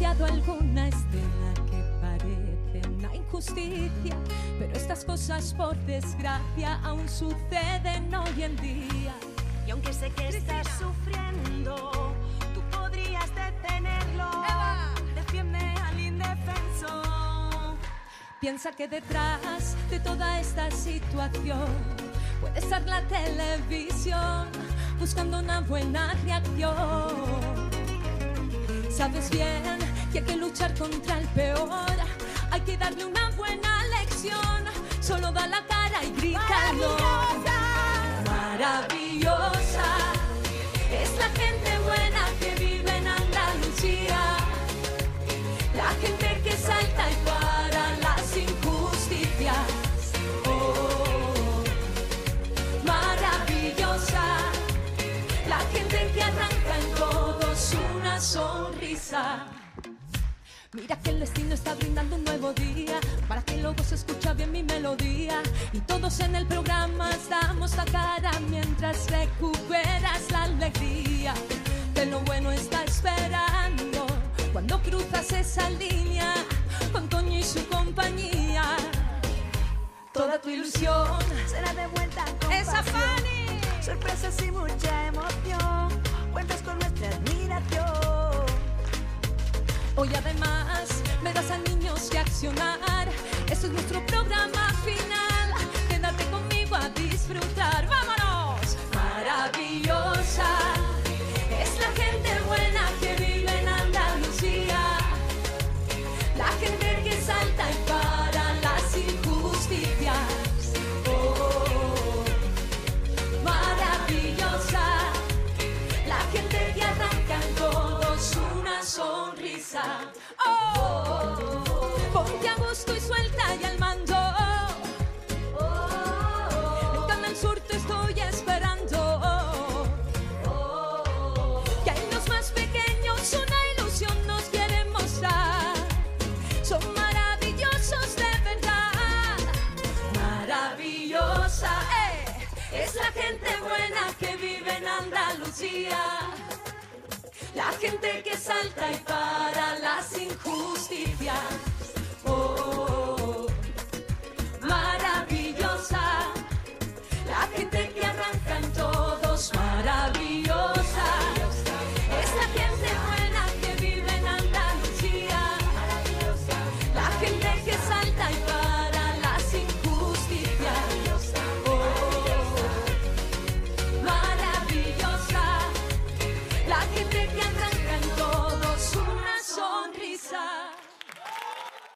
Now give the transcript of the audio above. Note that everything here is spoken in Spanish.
presenciado alguna escena que parece una injusticia, pero estas cosas por desgracia aún suceden hoy en día. Y aunque sé que estás sufriendo, tú podrías detenerlo. ¡Eva! Defiende al indefenso. Piensa que detrás de toda esta situación puede estar la televisión buscando una buena reacción. Sabes bien que hay que luchar contra el peor, hay que darle una buena lección. Solo da la cara y grítalo. Maravillosa es la gente buena que vive en Andalucía, la gente que salta y para las injusticias. Oh, maravillosa, la gente que arranca en todos una sonrisa. Mira que el destino está brindando un nuevo día, para que luego se escucha bien mi melodía. Y todos en el programa damos la cara mientras recuperas la alegría. Que lo bueno está esperando cuando cruzas esa línea con Toño y su compañía. Toda tu ilusión Será de vuelta con esa pasión. Fanny. Sorpresas y mucha emoción. Cuentas con nuestra admiración. Hoy además verás a niños reaccionar. Este es nuestro programa final. Quédate conmigo a disfrutar. ¡Vámonos! Maravillosa es la gente buena que vive en Andalucía, la gente que salta y para las injusticias. Oh, maravillosa, la gente que arranca en todos una sonrisa. Oh, ponte a gusto y suelta ya el mando. En Canal Sur te estoy esperando. Que hay los más pequeños una ilusión nos quieren mostrar. Son maravillosos de verdad. Maravillosa, es la gente buena que vive en Andalucía, la gente que salta y para las injusticias. Oh, maravillosa, la gente que arranca en todos. Maravillosa es la gente buena que vive en Andalucía, la gente que salta y para las injusticias. Oh, maravillosa, la gente que arranca en todos